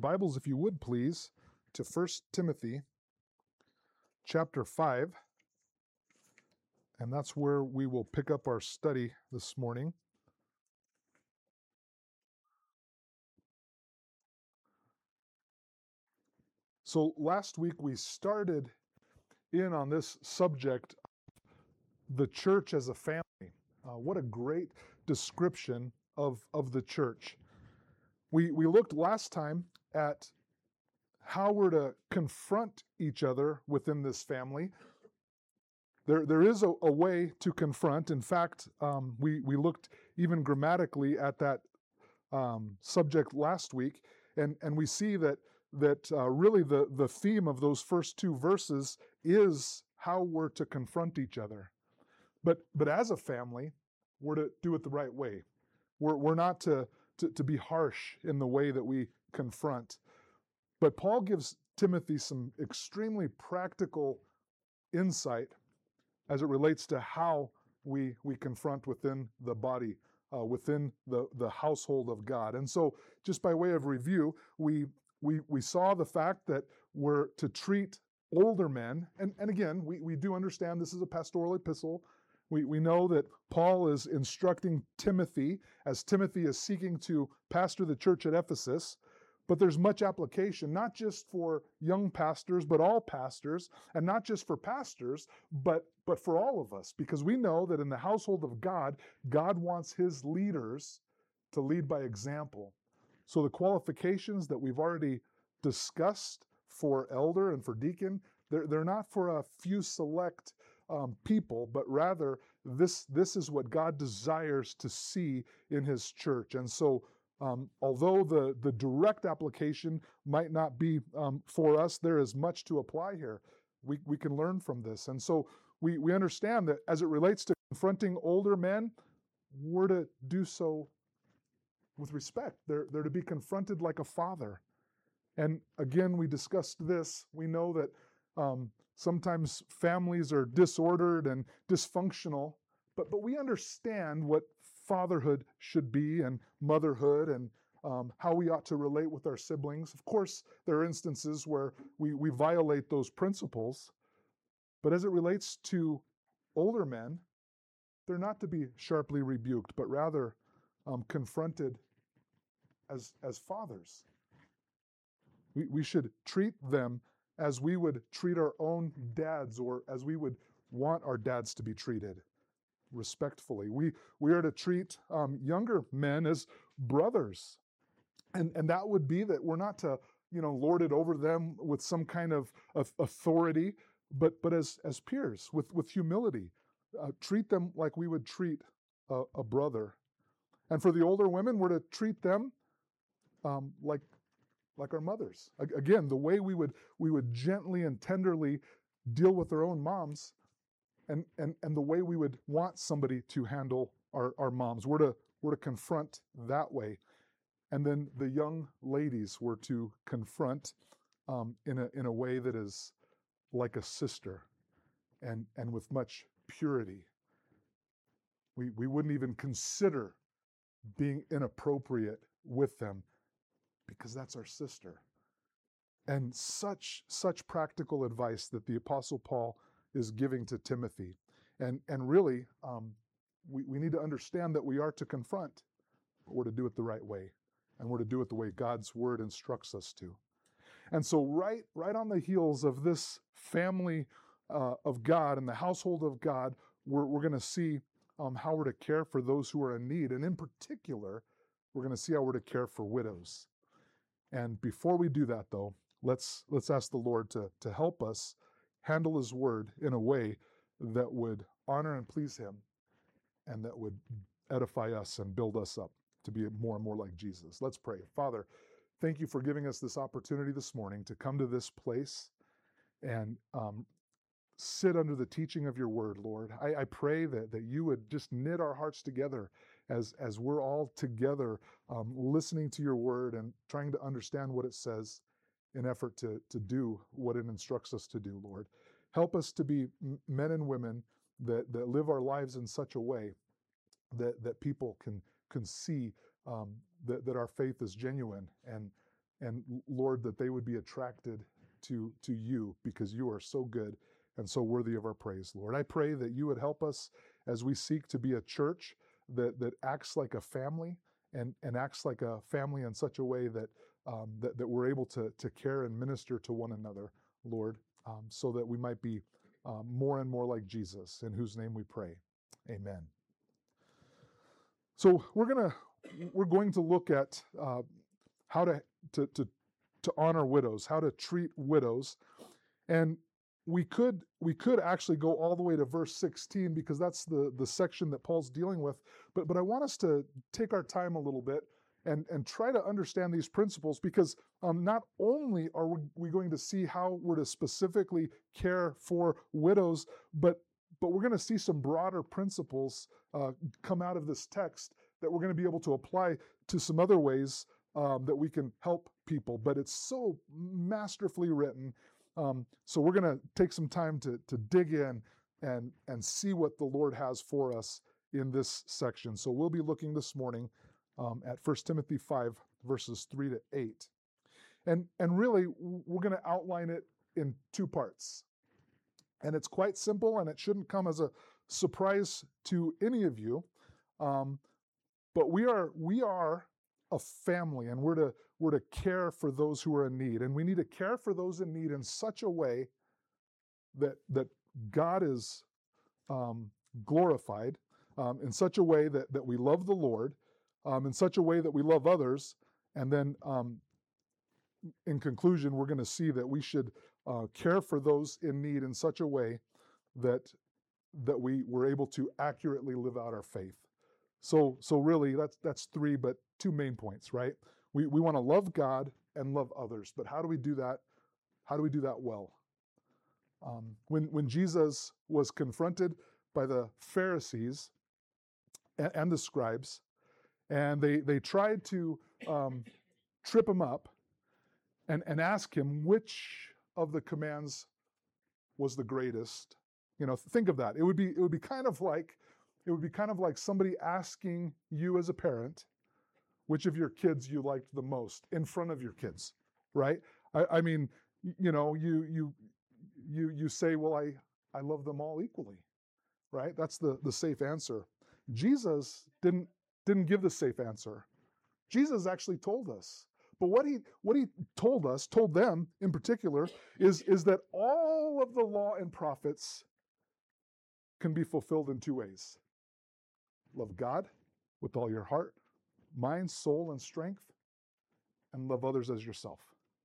Bibles, if you would please, to 1 Timothy chapter 5, and that's where we will pick up our study this morning. So last week we started in on this subject, the church as a family. What a great description of the church. We looked last time at how we're to confront each other within this family. There is a way to confront. In fact, we looked even grammatically at that subject last week, and we see that really the theme of those first two verses is how we're to confront each other. But as a family, we're to do it the right way. We're not to be harsh in the way that we confront. But Paul gives Timothy some extremely practical insight as it relates to how we confront within the body, within the household of God. And so, just by way of review, we saw the fact that we're to treat older men, and again, we do understand this is a pastoral epistle. We know that Paul is instructing Timothy as Timothy is seeking to pastor the church at Ephesus. But there's much application, not just for young pastors, but all pastors, and not just for pastors, but for all of us, because we know that in the household of God, God wants his leaders to lead by example. So the qualifications that we've already discussed for elder and for deacon, they're not for a few select people, but rather this is what God desires to see in his church. And so although the direct application might not be for us, there is much to apply here. We can learn from this. And so we understand that as it relates to confronting older men, we're to do so with respect. They're to be confronted like a father. And again, we discussed this. We know that sometimes families are disordered and dysfunctional, but we understand what fatherhood should be and motherhood and how we ought to relate with our siblings. Of course, there are instances where we violate those principles, but as it relates to older men, they're not to be sharply rebuked, but rather confronted as fathers. We should treat them as we would treat our own dads, or as we would want our dads to be treated, respectfully. We are to treat younger men as brothers. And that would be that we're not to, lord it over them with some kind of authority, but as peers, with humility. Treat them like we would treat a brother. And for the older women, we're to treat them like our mothers. Again, the way we would gently and tenderly deal with our own moms, and the way we would want somebody to handle our moms. We're to confront that way. And then the young ladies were to confront in a way that is like a sister and with much purity. We wouldn't even consider being inappropriate with them, because that's our sister. And such practical advice that the Apostle Paul is giving to Timothy. And really, we need to understand that we are to confront, but we're to do it the right way. And we're to do it the way God's word instructs us to. And so right on the heels of this family of God and the household of God, we're going to see how we're to care for those who are in need. And in particular, we're going to see how we're to care for widows. And before we do that, though, let's ask the Lord to help us handle his word in a way that would honor and please him, and that would edify us and build us up to be more and more like Jesus. Let's pray. Father, thank you for giving us this opportunity this morning to come to this place and sit under the teaching of your word, Lord. I pray that you would just knit our hearts together as we're all together listening to your word and trying to understand what it says in effort to do what it instructs us to do, Lord. Help us to be men and women that live our lives in such a way that people can see that our faith is genuine and Lord, that they would be attracted to you because you are so good and so worthy of our praise, Lord. I pray that you would help us as we seek to be a church that acts like a family and acts like a family in such a way that that we're able to care and minister to one another, Lord, so that we might be more and more like Jesus, in whose name we pray. Amen. So we're going to look at how to honor widows, how to treat widows, and we could actually go all the way to verse 16 because that's the section that Paul's dealing with. But I want us to take our time a little bit and try to understand these principles, because not only are we going to see how we're to specifically care for widows, but we're going to see some broader principles come out of this text that we're going to be able to apply to some other ways that we can help people. But it's so masterfully written. So we're going to take some time to dig in and see what the Lord has for us in this section. So we'll be looking this morning at 1 Timothy 5, verses 3 to 8. And really, we're going to outline it in two parts. And it's quite simple, and it shouldn't come as a surprise to any of you. But we are a family, and we're to care for those who are in need. And we need to care for those in need in such a way that God is glorified, in such a way that we love the Lord, in such a way that we love others. And then in conclusion, we're going to see that we should care for those in need in such a way that we were able to accurately live out our faith. So really, that's three, but two main points, right? We want to love God and love others, but how do we do that? How do we do that well? When Jesus was confronted by the Pharisees and the scribes, and they tried to trip him up and ask him which of the commands was the greatest. Think of that. It would be kind of like somebody asking you as a parent which of your kids you liked the most in front of your kids, right? I mean, you say, well, I love them all equally, right? That's the safe answer. Jesus didn't give the safe answer. Jesus actually told us. But what he told them in particular, is that all of the law and prophets can be fulfilled in two ways. Love God with all your heart, mind, soul, and strength, and love others as yourself.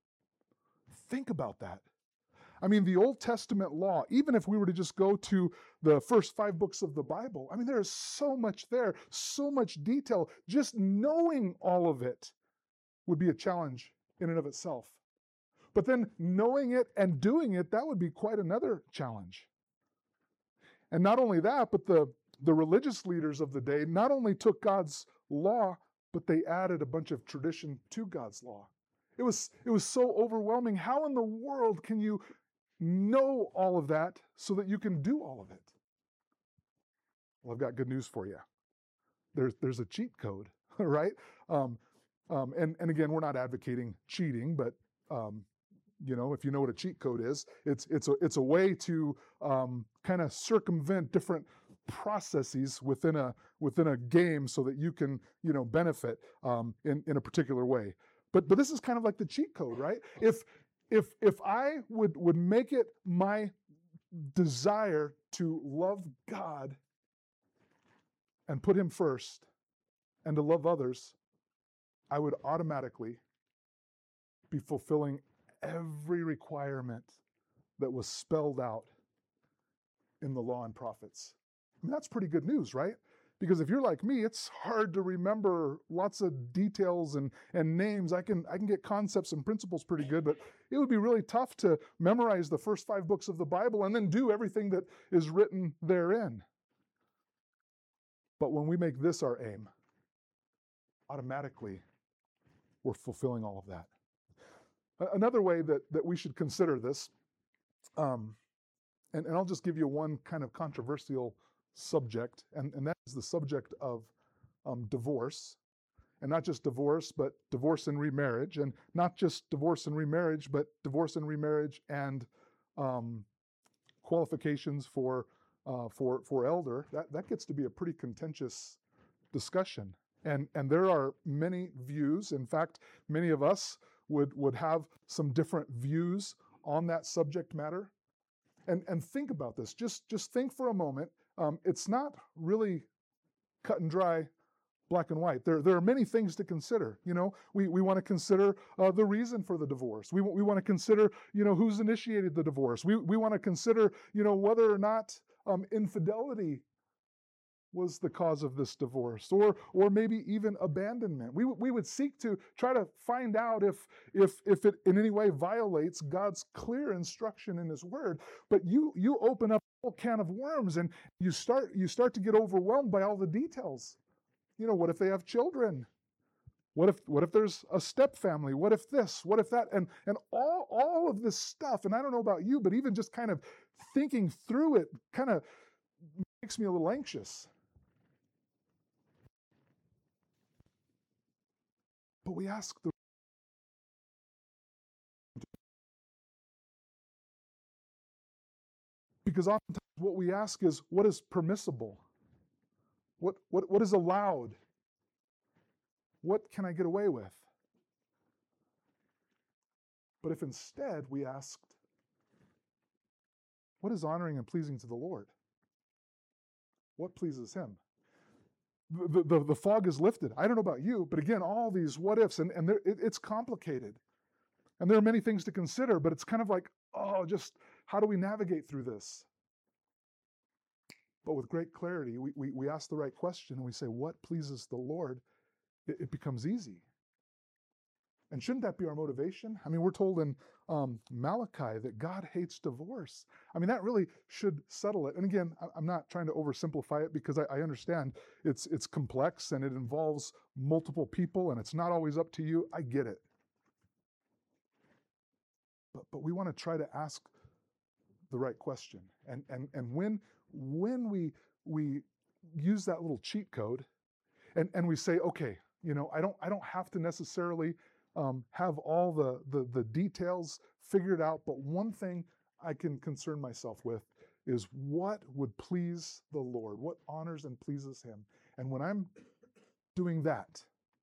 Think about that. I mean, the Old Testament law, even if we were to just go to the first 5 books of the Bible, I mean, there is so much there, so much detail. Just knowing all of it would be a challenge in and of itself. But then knowing it and doing it, that would be quite another challenge. And not only that, but the religious leaders of the day not only took God's law, but they added a bunch of tradition to God's law. It was so overwhelming. How in the world can you know all of that so that you can do all of it? Well, I've got good news for you. There's a cheat code, right? And again, we're not advocating cheating, but if you know what a cheat code is, it's a way to kind of circumvent different processes within a game so that you can benefit in a particular way. But this is kind of like the cheat code, right? If I would make it my desire to love God and put Him first and to love others, I would automatically be fulfilling every requirement that was spelled out in the law and prophets. I mean, that's pretty good news, right? Because if you're like me, it's hard to remember lots of details and names. I can get concepts and principles pretty good, but it would be really tough to memorize the first 5 books of the Bible and then do everything that is written therein. But when we make this our aim, automatically we're fulfilling all of that. Another way that we should consider this, and I'll just give you one kind of controversial subject, and that is the subject of divorce. and not just divorce, but divorce and remarriage, and not just divorce and remarriage, but divorce and remarriage and qualifications for elder. That gets to be a pretty contentious discussion, and there are many views. In fact, many of us would have some different views on that subject matter. And think about this. Just think for a moment. It's not really cut and dry, black and white. There are many things to consider. We want to consider the reason for the divorce. We want to consider, who's initiated the divorce. We want to consider, whether or not infidelity was the cause of this divorce, or maybe even abandonment. We would seek to try to find out if it in any way violates God's clear instruction in His Word. But you open up a whole can of worms, and you start to get overwhelmed by all the details. What if they have children? What if there's a step family? What if this? What if that? And all of this stuff. And I don't know about you, but even just kind of thinking through it kind of makes me a little anxious. But we ask because oftentimes what we ask is, what is permissible? What is allowed? What can I get away with? But if instead we asked, what is honoring and pleasing to the Lord? What pleases Him? The fog is lifted. I don't know about you, but again, all these what ifs, and it's complicated. And there are many things to consider, but it's kind of like, just how do we navigate through this? But with great clarity, we ask the right question and we say, what pleases the Lord? It becomes easy. And shouldn't that be our motivation? I mean, we're told in Malachi that God hates divorce. I mean, that really should settle it. And again, I'm not trying to oversimplify it, because I understand it's complex and it involves multiple people and it's not always up to you. I get it. But we want to try to ask the right question. And when we use that little cheat code and we say, okay, I don't have to necessarily have all the details figured out, but one thing I can concern myself with is what would please the Lord, what honors and pleases Him. And when I'm doing that,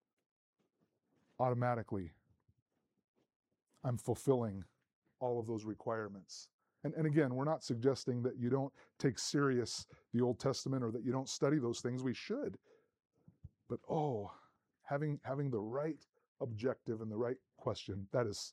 automatically I'm fulfilling all of those requirements. And again, we're not suggesting that you don't take serious the Old Testament or that you don't study those things. We should. But having the right objective and the right question, that is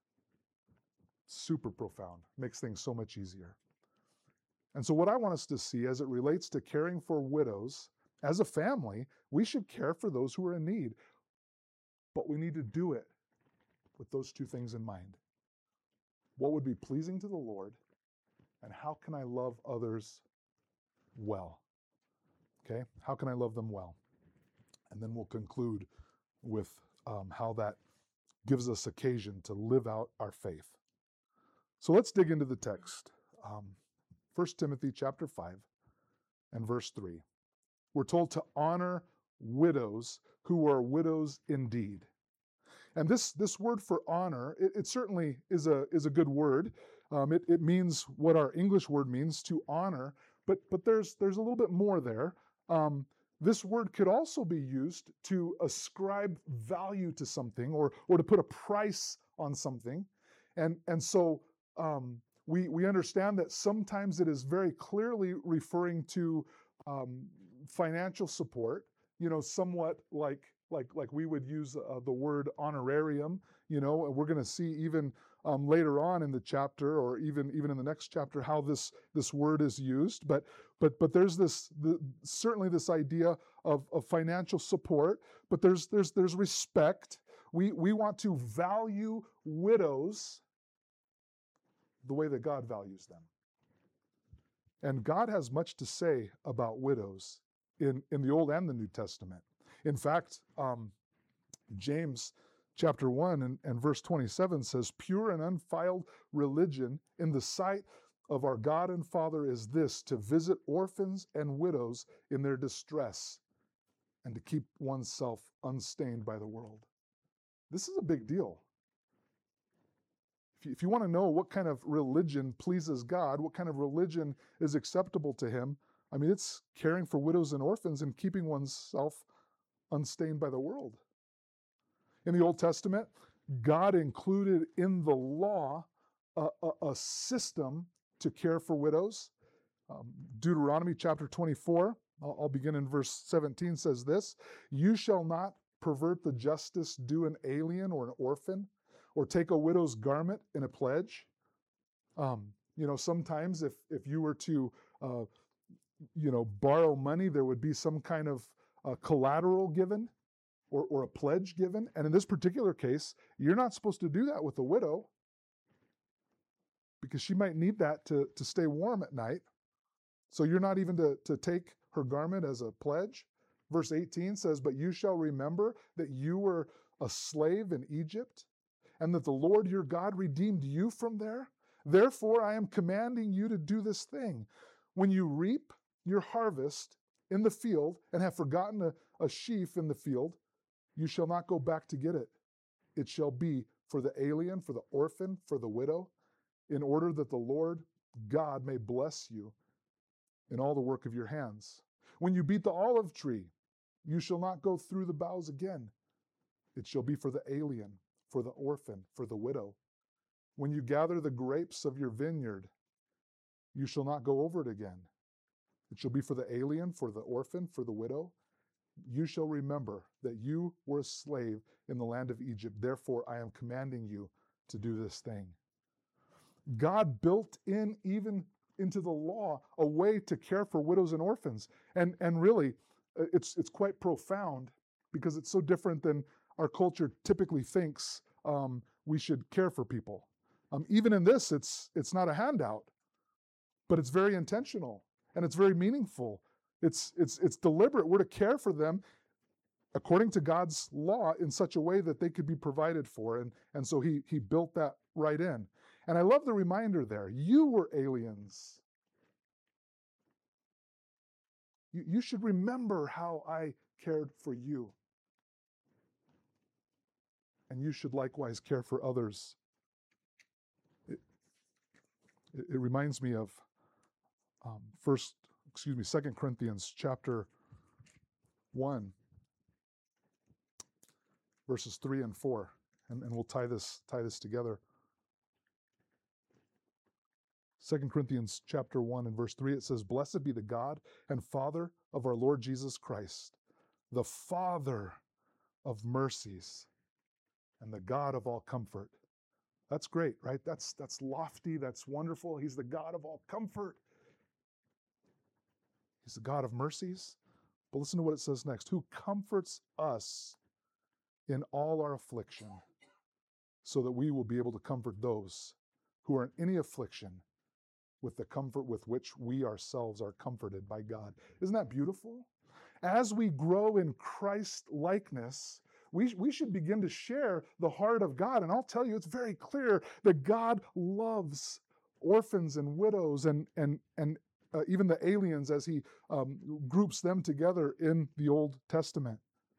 super profound. Makes things so much easier. And so what I want us to see as it relates to caring for widows, as a family, we should care for those who are in need. But we need to do it with those two things in mind. What would be pleasing to the Lord, and how can I love others well? Okay, how can I love them well? And then we'll conclude with how that gives us occasion to live out our faith. So let's dig into the text. 1 Timothy chapter 5 and verse 3. We're told to honor widows who are widows indeed. And this word for honor, it certainly is a good word. It means what our English word means, to honor, but there's a little bit more there. This word could also be used to ascribe value to something, or to put a price on something. And so we understand that sometimes it is very clearly referring to financial support, somewhat like we would use the word honorarium, and we're going to see even later on in the chapter, or even in the next chapter, how this word is used. But there's certainly this idea of financial support, but there's respect. We want to value widows the way that God values them. And God has much to say about widows in the Old and the New Testament. In fact, James chapter 1 and verse 27 says, "Pure and undefiled religion in the sight of our God and Father is this, to visit orphans and widows in their distress and to keep oneself unstained by the world. This is a big deal. If you want to know what kind of religion pleases God, what kind of religion is acceptable to him, I mean, it's caring for widows and orphans and keeping oneself unstained by the world. In the Old Testament, God included in the law a system to care for widows. Deuteronomy chapter 24, I'll begin in verse 17, says this: "You shall not pervert the justice due an alien or an orphan, or take a widow's garment in a pledge." Sometimes if you were to, borrow money, there would be some kind of collateral given or a pledge given. And in this particular case, you're not supposed to do that with a widow because she might need that to stay warm at night. So you're not even to take her garment as a pledge. Verse 18 says, "But you shall remember that you were a slave in Egypt, and that the Lord your God redeemed you from there. Therefore I am commanding you to do this thing. When you reap your harvest in the field and have forgotten a sheaf in the field, you shall not go back to get it. It shall be for the alien, for the orphan, for the widow, in order that the Lord God may bless you in all the work of your hands. When you beat the olive tree, you shall not go through the boughs again. It shall be for the alien, for the orphan, for the widow. When you gather the grapes of your vineyard, you shall not go over it again. It shall be for the alien, for the orphan, for the widow. You shall remember that you were a slave in the land of Egypt. Therefore, I am commanding you to do this thing." God built in even into the law a way to care for widows and orphans. And really, it's quite profound because it's so different than our culture typically thinks we should care for people. Even in this, it's not a handout, but it's very intentional and it's very meaningful. It's deliberate. We're to care for them according to God's law in such a way that they could be provided for. And so he built that right in. And I love the reminder there. You were aliens. You should remember how I cared for you. And you should likewise care for others. It reminds me of 2 Corinthians chapter 1, verses 3 and 4. And we'll tie this together. 2 Corinthians chapter 1 and verse 3, it says, "Blessed be the God and Father of our Lord Jesus Christ, the Father of mercies and the God of all comfort." That's great, right? That's lofty, that's wonderful. He's the God of all comfort. He's the God of mercies. But listen to what it says next. "Who comforts us in all our affliction, so that we will be able to comfort those who are in any affliction with the comfort with which we ourselves are comforted by God." Isn't that beautiful? As we grow in Christ likeness, we should begin to share the heart of God. And I'll tell you, it's very clear that God loves orphans and widows and even the aliens as he groups them together in the Old Testament.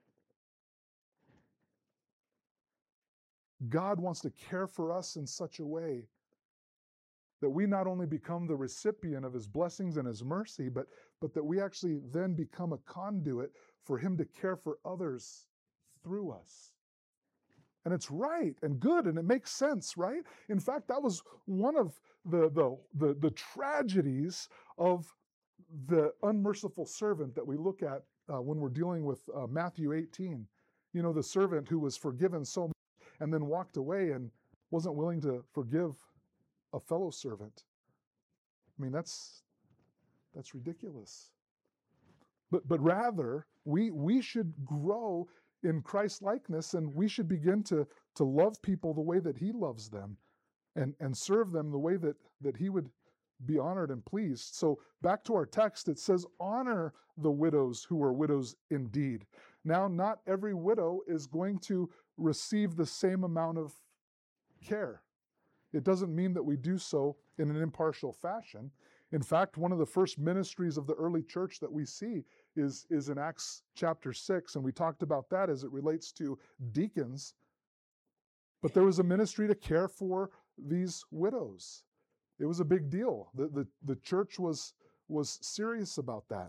God wants to care for us in such a way that we not only become the recipient of his blessings and his mercy, but that we actually then become a conduit for him to care for others through us. And it's right and good and it makes sense, right? In fact, that was one of the tragedies of the unmerciful servant that we look at when we're dealing with Matthew 18. You know, the servant who was forgiven so much and then walked away and wasn't willing to forgive a fellow servant. I mean, that's ridiculous. But rather, we should grow in Christ likeness, and we should begin to love people the way that he loves them and serve them the way that he would be honored and pleased. So back to our text, it says, "Honor the widows who are widows indeed." Now, not every widow is going to receive the same amount of care. It doesn't mean that we do so in an impartial fashion. In fact, one of the first ministries of the early church that we see is in Acts chapter 6, and we talked about that as it relates to deacons. But there was a ministry to care for these widows. It was a big deal. The church was serious about that.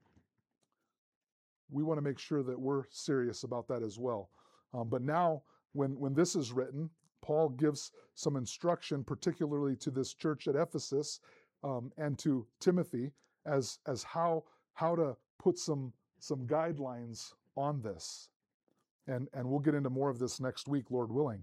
We want to make sure that we're serious about that as well. But now, when this is written, Paul gives some instruction, particularly to this church at Ephesus and to Timothy, as how to put some guidelines on this. And we'll get into more of this next week, Lord willing.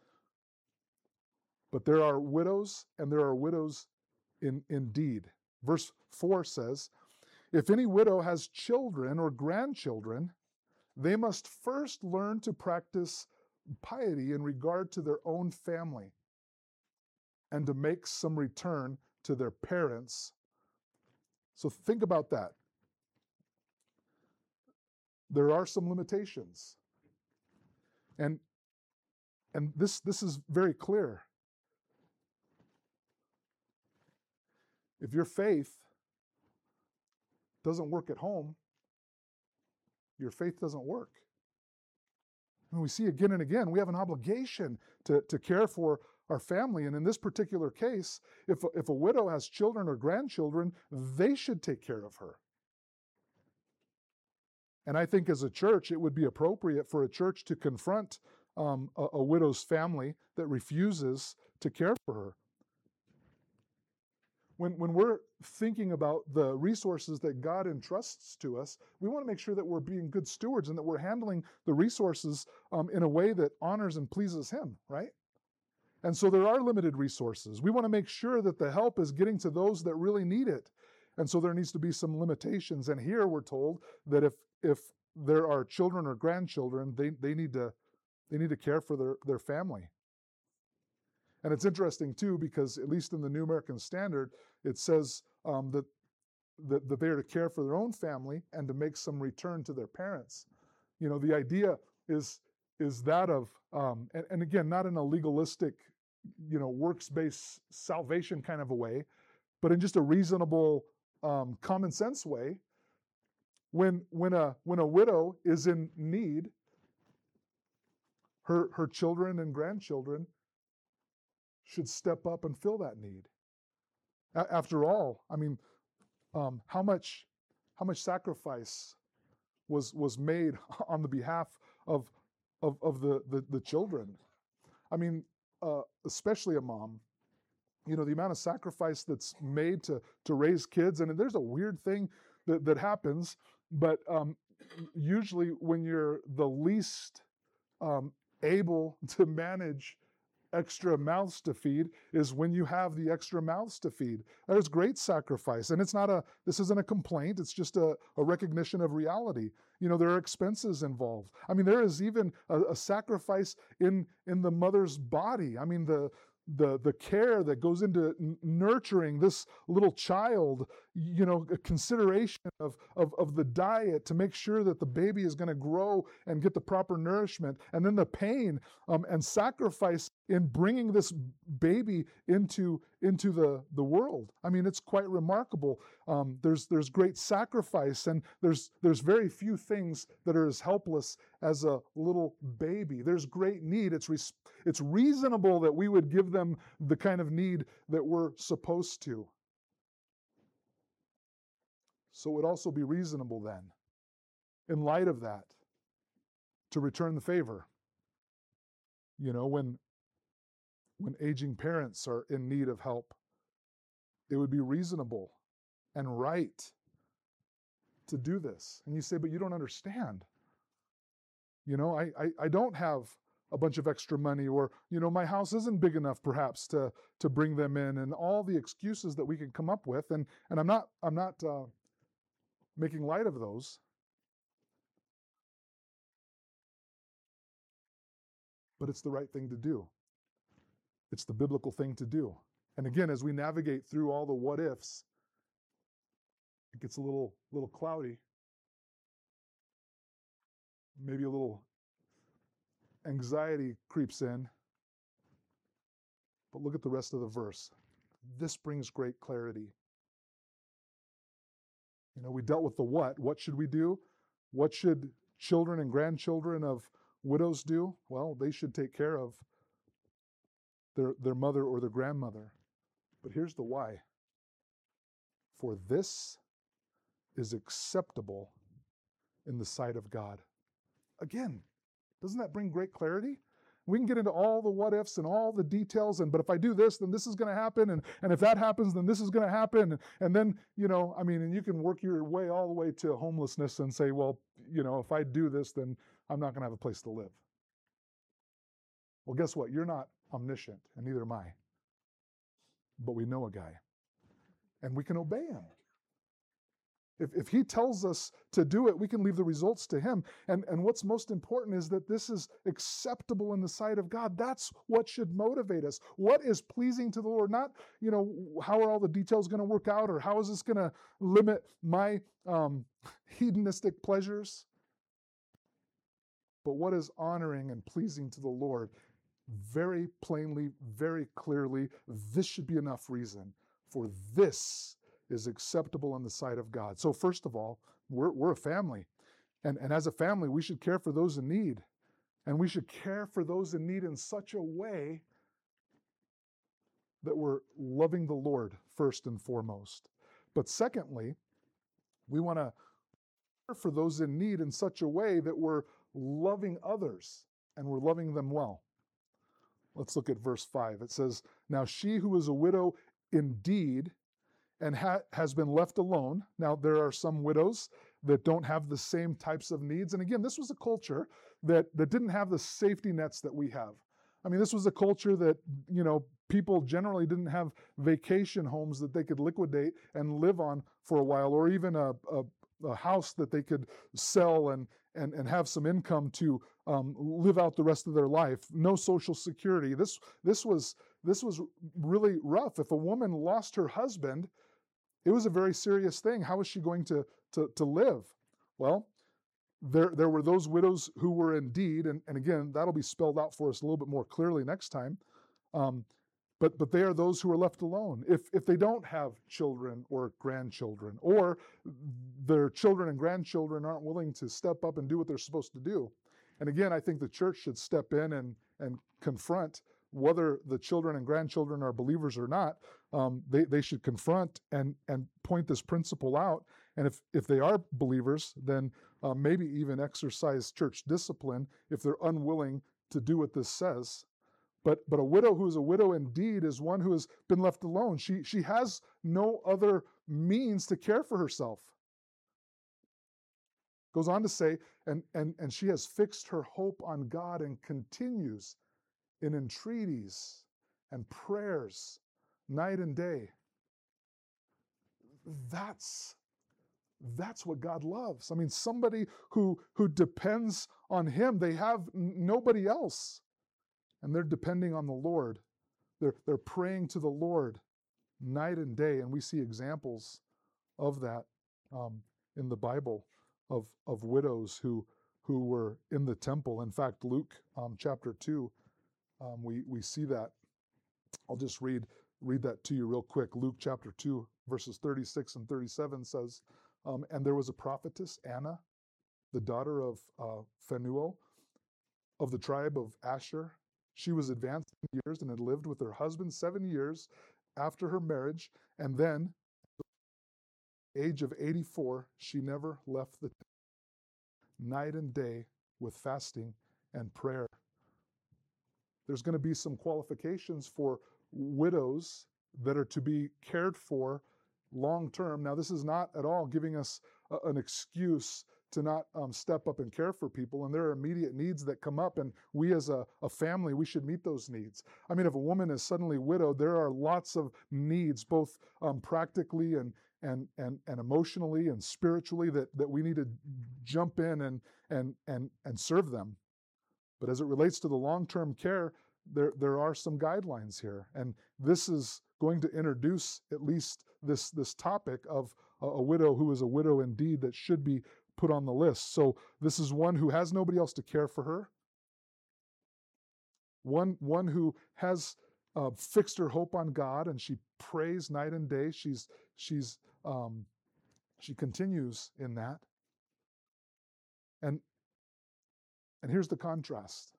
But there are widows, and there are widows indeed. Verse 4 says, if any widow has children or grandchildren, they must first learn to practice piety in regard to their own family and to make some return to their parents. So think about that. There are some limitations. And this is very clear. If your faith doesn't work at home, your faith doesn't work. And we see again and again, we have an obligation to care for our family. And in this particular case, if a widow has children or grandchildren, they should take care of her. And I think as a church, it would be appropriate for a church to confront a widow's family that refuses to care for her. When we're thinking about the resources that God entrusts to us, we want to make sure that we're being good stewards and that we're handling the resources in a way that honors and pleases Him, right? And so there are limited resources. We want to make sure that the help is getting to those that really need it. And so there needs to be some limitations. And here we're told that if there are children or grandchildren, they need to care for their family. And it's interesting, too, because at least in the New American Standard, it says that they are to care for their own family and to make some return to their parents. You know, the idea is that of, and again, not in a legalistic, works-based salvation kind of a way, but in just a reasonable, common sense way. When a widow is in need, her children and grandchildren should step up and fill that need. After all, I mean, how much sacrifice was made on the behalf of the children? I mean, especially a mom. You know, the amount of sacrifice that's made to raise kids, and there's a weird thing that happens, but usually when you're the least able to manage extra mouths to feed is when you have the extra mouths to feed. There's great sacrifice. And this isn't a complaint, it's just a recognition of reality. You know, there are expenses involved. I mean, there is even a sacrifice in the mother's body. I mean, the care that goes into nurturing this little child, a consideration of the diet to make sure that the baby is going to grow and get the proper nourishment, and then the pain and sacrifice in bringing this baby into the world. I mean, it's quite remarkable. There's great sacrifice, and there's very few things that are as helpless as a little baby. There's great need. It's reasonable that we would give them the kind of need that we're supposed to. So it would also be reasonable then, in light of that, to return the favor. You know, when aging parents are in need of help, it would be reasonable and right to do this. And you say, but you don't understand. You know, I don't have a bunch of extra money, or, my house isn't big enough perhaps to bring them in, and all the excuses that we can come up with. And I'm not making light of those. But it's the right thing to do. It's the biblical thing to do. And again, as we navigate through all the what ifs, it gets a little cloudy. Maybe a little anxiety creeps in. But look at the rest of the verse. This brings great clarity. We dealt with the what. What should we do? What should children and grandchildren of widows do? Well, they should take care of their mother or their grandmother. But here's the why. For this is acceptable in the sight of God. Again, doesn't that bring great clarity? We can get into all the what ifs and all the details, but if I do this, then this is going to happen, and if that happens, then this is going to happen, and then, and you can work your way all the way to homelessness and say, well, if I do this, then I'm not going to have a place to live. Well, guess what? You're not omniscient, and neither am I. But we know a guy, and we can obey him. If he tells us to do it, we can leave the results to him. And what's most important is that this is acceptable in the sight of God. That's what should motivate us. What is pleasing to the Lord? Not, how are all the details going to work out, or how is this going to limit my hedonistic pleasures? But what is honoring and pleasing to the Lord? Very plainly, very clearly, this should be enough reason. For this is acceptable in the sight of God. So first of all, we're a family. And as a family, we should care for those in need. And we should care for those in need in such a way that we're loving the Lord first and foremost. But secondly, we want to care for those in need in such a way that we're loving others and we're loving them well. Let's look at verse 5. It says, "Now she who is a widow indeed and has been left alone." Now, there are some widows that don't have the same types of needs. And again, this was a culture that didn't have the safety nets that we have. I mean, this was a culture that, people generally didn't have vacation homes that they could liquidate and live on for a while, or even a house that they could sell and have some income to live out the rest of their life. No social security. This was really rough. If a woman lost her husband, it was a very serious thing. How was she going to live? Well, there were those widows who were indeed, and again, that'll be spelled out for us a little bit more clearly next time. But they are those who are left alone. If they don't have children or grandchildren, or their children and grandchildren aren't willing to step up and do what they're supposed to do. And again, I think the church should step in and confront whether the children and grandchildren are believers or not. They should confront and point this principle out. And if they are believers, then maybe even exercise church discipline if they're unwilling to do what this says. But a widow who is a widow indeed is one who has been left alone. She has no other means to care for herself. Goes on to say, and she has fixed her hope on God and continues in entreaties and prayers night and day. That's what God loves. I mean, somebody who depends on him. They have nobody else, and they're depending on the Lord. They're praying to the Lord night and day, and we see examples of that in the Bible of widows who were in the temple. In fact, Luke chapter 2, we see that. I'll just read that to you real quick. Luke chapter 2, verses 36 and 37 says, "And there was a prophetess, Anna, the daughter of Phanuel, of the tribe of Asher. She was advanced in years and had lived with her husband 7 years after her marriage, and then, at the age of 84, she never left the temple, night and day with fasting and prayer." There's going to be some qualifications for widows that are to be cared for long term. Now, this is not at all giving us an excuse to not step up and care for people. And there are immediate needs that come up, and we as a family, we should meet those needs. I mean, if a woman is suddenly widowed, there are lots of needs, both practically and emotionally and spiritually, that we need to jump in and serve them. But as it relates to the long-term care, there are some guidelines here. And this is going to introduce at least this topic of a widow who is a widow indeed that should be put on the list. So this is one who has nobody else to care for her. One who has fixed her hope on God, and she prays night and day. She's She continues in that. And here's the contrast.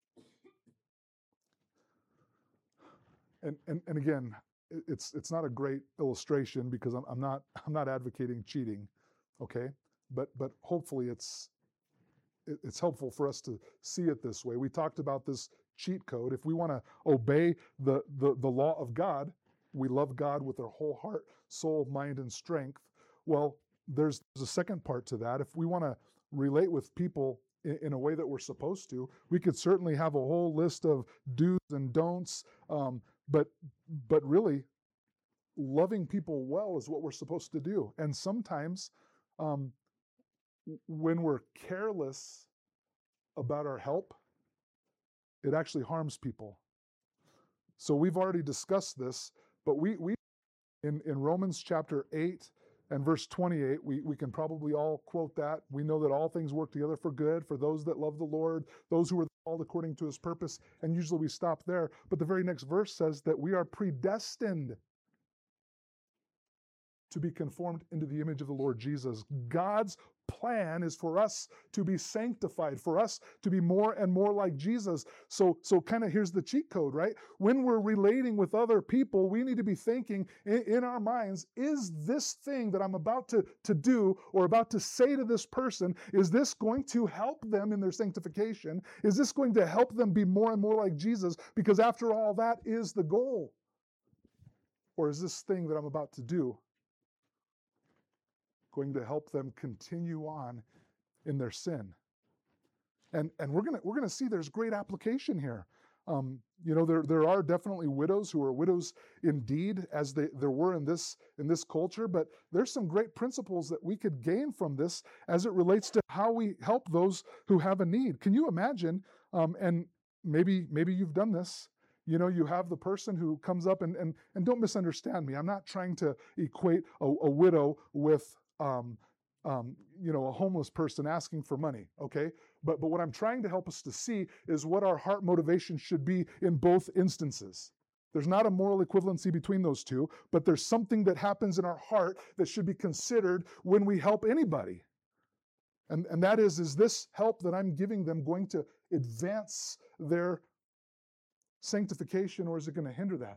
And again, it's not a great illustration because I'm not advocating cheating, okay? But hopefully it's helpful for us to see it this way. We talked about this cheat code. If we want to obey the law of God, we love God with our whole heart, soul, mind, and strength. Well, there's a second part to that. If we want to relate with people in a way that we're supposed to, we could certainly have a whole list of do's and don'ts. But really, loving people well is what we're supposed to do. And sometimes when we're careless about our help, it actually harms people. So we've already discussed this, but we in Romans chapter 8 and verse 28, we can probably all quote that. We know that all things work together for good for those that love the Lord, those who are called according to his purpose, and usually we stop there. But the very next verse says that we are predestined to be conformed into the image of the Lord Jesus. God's plan is for us to be sanctified, for us to be more and more like Jesus. So kind of here's the cheat code, right? When we're relating with other people, we need to be thinking in our minds, is this thing that I'm about to do or about to say to this person, is this going to help them in their sanctification? Is this going to help them be more and more like Jesus? Because after all, that is the goal. Or is this thing that I'm about to do going to help them continue on in their sin? And we're gonna see there's great application here. There are definitely widows who are widows indeed, as there were in this culture, but there's some great principles that we could gain from this as it relates to how we help those who have a need. Can you imagine? And maybe you've done this. You have the person who comes up and don't misunderstand me. I'm not trying to equate a widow with a homeless person asking for money, okay? But what I'm trying to help us to see is what our heart motivation should be in both instances. There's not a moral equivalency between those two, but there's something that happens in our heart that should be considered when we help anybody. And that is this help that I'm giving them going to advance their sanctification, or is it going to hinder that?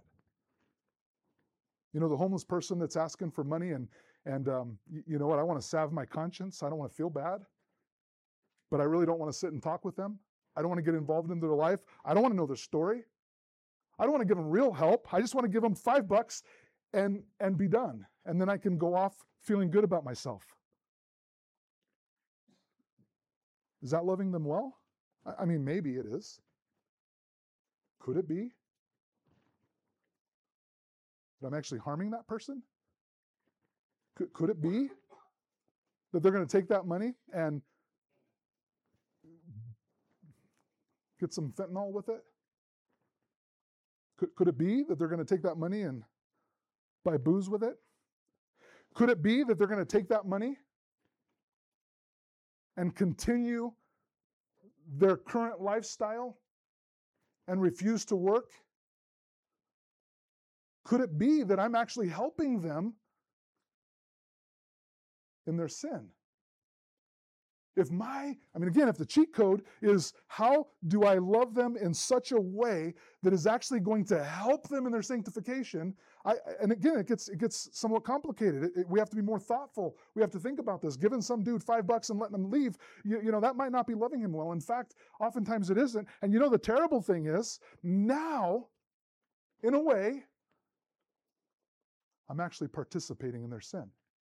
The homeless person that's asking for money and you know what? I want to salve my conscience. I don't want to feel bad, but I really don't want to sit and talk with them. I don't want to get involved in their life. I don't want to know their story. I don't want to give them real help. I just want to give them $5 and be done. And then I can go off feeling good about myself. Is that loving them well? I mean, maybe it is. Could it be that I'm actually harming that person? Could it be that they're going to take that money and get some fentanyl with it? Could it be that they're going to take that money and buy booze with it? Could it be that they're going to take that money and continue their current lifestyle and refuse to work? Could it be that I'm actually helping them in their sin? If the cheat code is how do I love them in such a way that is actually going to help them in their sanctification, it gets somewhat complicated. We have to be more thoughtful. We have to think about this. Giving some dude $5 and letting him leave, that might not be loving him well. In fact, oftentimes it isn't. And the terrible thing is, now, in a way, I'm actually participating in their sin.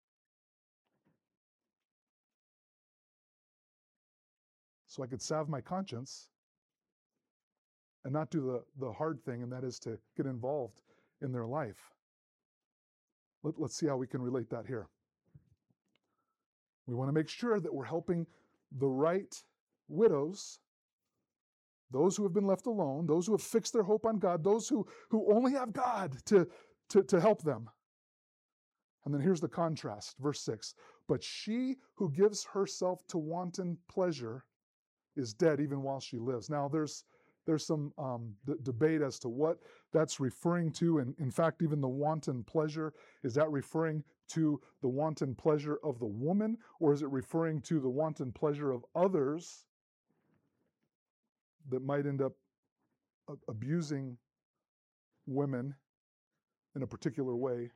So I could salve my conscience and not do the hard thing, and that is to get involved in their life. Let's see how we can relate that here. We want to make sure that we're helping the right widows, those who have been left alone, those who have fixed their hope on God, those who only have God to help them. And then here's the contrast, verse 6. But she who gives herself to wanton pleasure is dead even while she lives. Now, there's some debate as to what that's referring to? And in fact, even the wanton pleasure, is that referring to the wanton pleasure of the woman, or is it referring to the wanton pleasure of others that might end up abusing women in a particular way?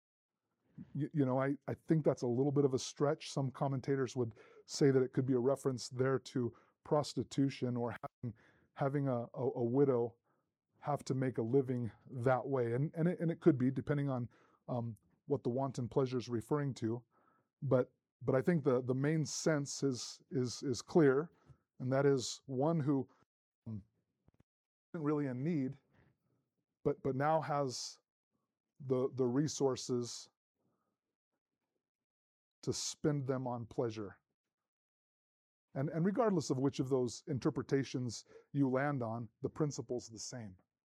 I think that's a little bit of a stretch. Some commentators would say that it could be a reference there to prostitution, or having a widow have to make a living that way. And it could be, depending on what the wanton pleasure is referring to. But I think the main sense is clear, and that is one who isn't really in need, but now has the resources to spend them on pleasure. And regardless of which of those interpretations you land on, the principle's the same.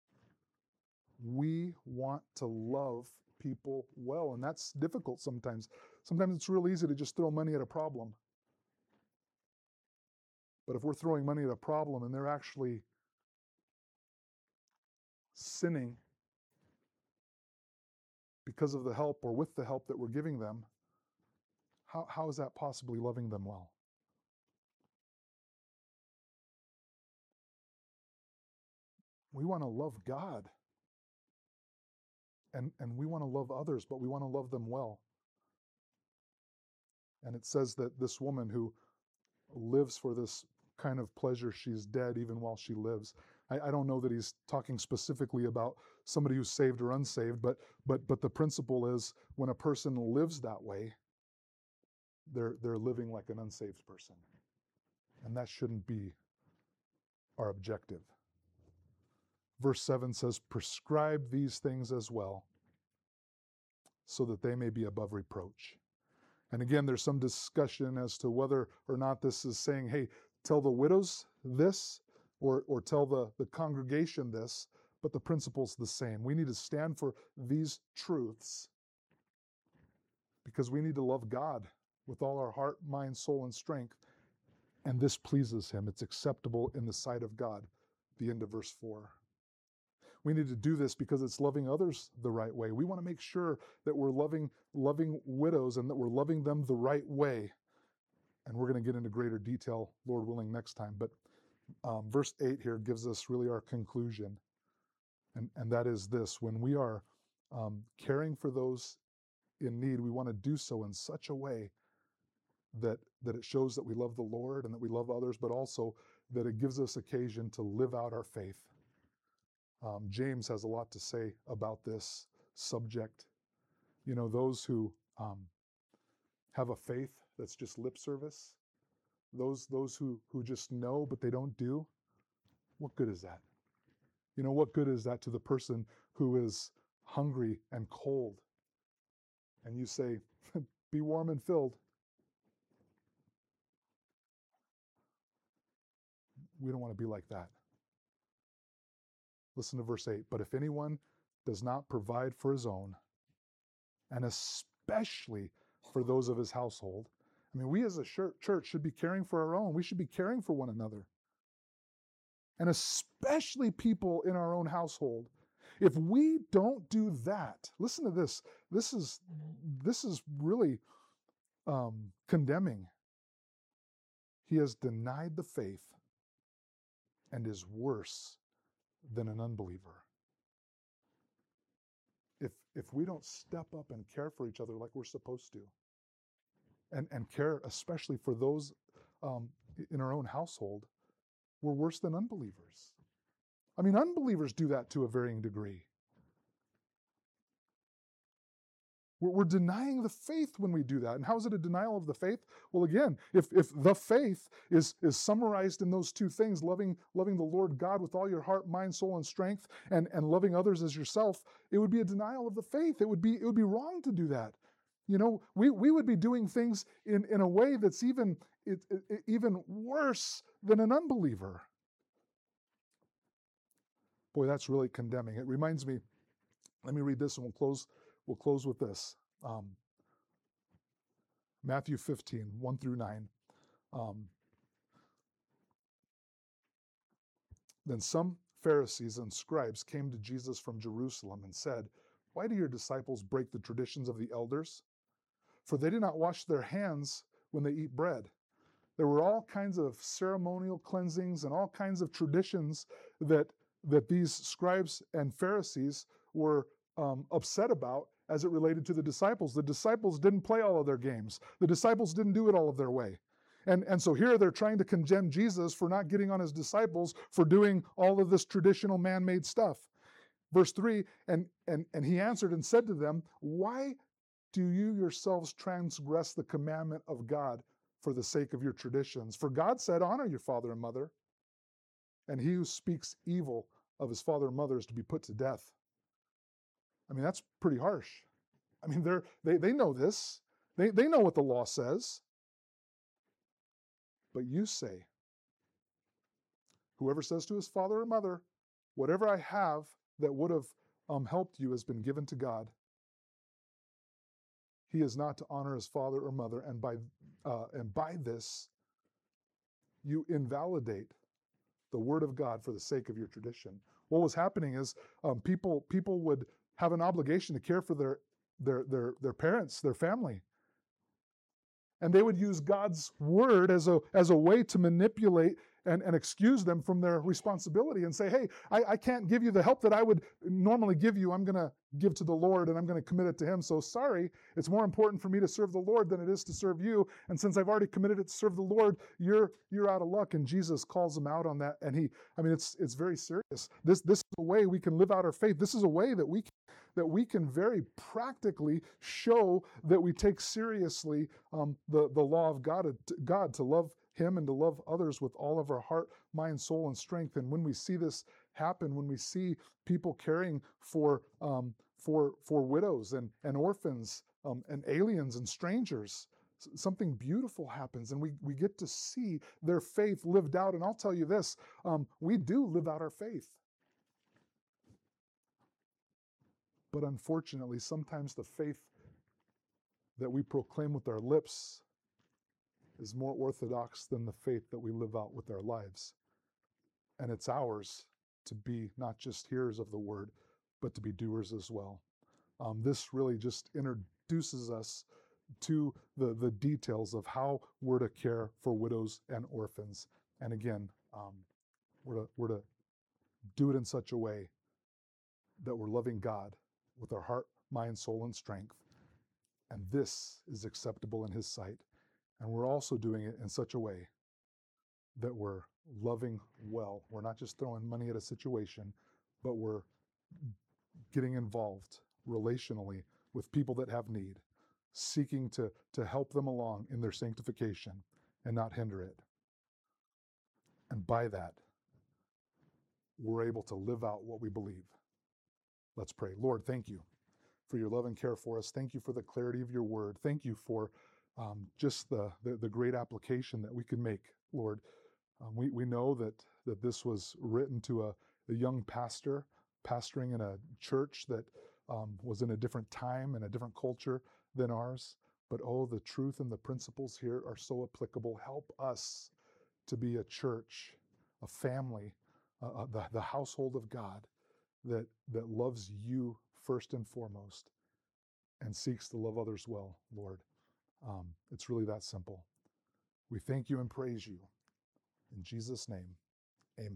We want to love people well, and that's difficult sometimes. Sometimes it's real easy to just throw money at a problem. But if we're throwing money at a problem and they're actually sinning because of the help or with the help that we're giving them, how is that possibly loving them well? We want to love God. And we want to love others, but we want to love them well. And it says that this woman who lives for this kind of pleasure, she's dead even while she lives. I don't know that he's talking specifically about somebody who's saved or unsaved, but the principle is, when a person lives that way, they're living like an unsaved person. And that shouldn't be our objective. Verse 7 says, prescribe these things as well, so that they may be above reproach. And again, there's some discussion as to whether or not this is saying, hey, tell the widows this, or tell the congregation this, but the principle's the same. We need to stand for these truths because we need to love God with all our heart, mind, soul, and strength. And this pleases him. It's acceptable in the sight of God. The end of verse 4. We need to do this because it's loving others the right way. We want to make sure that we're loving widows and that we're loving them the right way. And we're going to get into greater detail, Lord willing, next time. But verse 8 here gives us really our conclusion. And that is this: when we are caring for those in need, we want to do so in such a way that it shows that we love the Lord and that we love others, but also that it gives us occasion to live out our faith. James has a lot to say about this subject. Those who have a faith that's just lip service, those who just know but they don't do, what good is that? What good is that to the person who is hungry and cold? And you say, be warm and filled. We don't want to be like that. Listen to verse 8. But if anyone does not provide for his own, and especially for those of his household, we as a church should be caring for our own. We should be caring for one another. And especially people in our own household. If we don't do that, listen to this. This is really condemning. He has denied the faith and is worse than an unbeliever. If we don't step up and care for each other like we're supposed to, and care especially for those in our own household, we're worse than unbelievers. Unbelievers do that to a varying degree. We're denying the faith when we do that. And how is it a denial of the faith? Well, again, if the faith is summarized in those two things, loving the Lord God with all your heart, mind, soul, and strength, and loving others as yourself, it would be a denial of the faith. It would be wrong to do that. We would be doing things in a way that's even worse than an unbeliever. Boy, that's really condemning. It reminds me, let me read this and we'll close with this. Matthew 15, 1 through 9. Then some Pharisees and scribes came to Jesus from Jerusalem and said, "Why do your disciples break the traditions of the elders? For they do not wash their hands when they eat bread." There were all kinds of ceremonial cleansings and all kinds of traditions that these scribes and Pharisees were upset about as it related to the disciples. The disciples didn't play all of their games. The disciples didn't do it all of their way. And so here they're trying to condemn Jesus for not getting on his disciples for doing all of this traditional man-made stuff. Verse 3, and he answered and said to them, "Why do you yourselves transgress the commandment of God for the sake of your traditions? For God said, 'Honor your father and mother,' and he who speaks evil of his father and mother is to be put to death." I mean, that's pretty harsh. I mean, they know this. They know what the law says. But you say, "Whoever says to his father or mother, 'Whatever I have that would have helped you has been given to God,' he is not to honor his father or mother, and by this you invalidate the word of God for the sake of your tradition." What was happening is people would have an obligation to care for their parents, their family. And they would use God's word as a way to manipulate and excuse them from their responsibility and say, "Hey, I can't give you the help that I would normally give you. I'm going to give to the Lord and I'm going to commit it to him. So sorry, it's more important for me to serve the Lord than it is to serve you. And since I've already committed it to serve the Lord, you're out of luck." And Jesus calls them out on that. And it's very serious. This is a way we can live out our faith. This is a way that we can very practically show that we take seriously the law of God to love him and to love others with all of our heart, mind, soul, and strength. And when we see this happen, when we see people caring for widows and orphans and aliens and strangers, something beautiful happens, and we get to see their faith lived out. And I'll tell you this, we do live out our faith. But unfortunately, sometimes the faith that we proclaim with our lips is more orthodox than the faith that we live out with our lives. And it's ours to be not just hearers of the word, but to be doers as well. This really just introduces us to the details of how we're to care for widows and orphans. And again, we're to do it in such a way that we're loving God with our heart, mind, soul, and strength. And this is acceptable in his sight. And we're also doing it in such a way that we're loving well. We're not just throwing money at a situation, but we're getting involved relationally with people that have need, seeking to help them along in their sanctification and not hinder it. And by that, we're able to live out what we believe. Let's pray. Lord, thank you for your love and care for us. Thank you for the clarity of your word. Thank you for just the great application that we can make, Lord. We know that this was written to a young pastor pastoring in a church that was in a different time and a different culture than ours. But oh, the truth and the principles here are so applicable. Help us to be a church, a family, the household of God that loves you first and foremost and seeks to love others well, Lord. It's really that simple. We thank you and praise you. In Jesus' name.